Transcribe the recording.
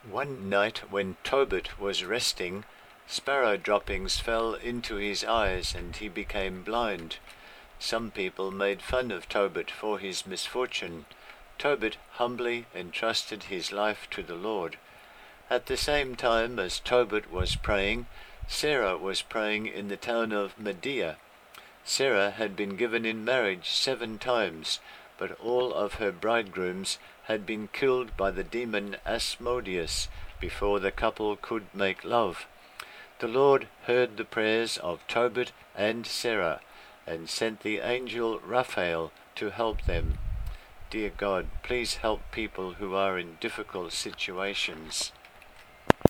One night when Tobit was resting, sparrow droppings fell into his eyes and he became blind. Some people made fun of Tobit for his misfortune. Tobit humbly entrusted his life to the Lord. At the same time as Tobit was praying, Sarah was praying in the town of Media. Sarah had been given in marriage 7 times, but all of her bridegrooms had been killed by the demon Asmodeus before the couple could make love. The Lord heard the prayers of Tobit and Sarah, and sent the angel Raphael to help them. Dear God, please help people who are in difficult situations.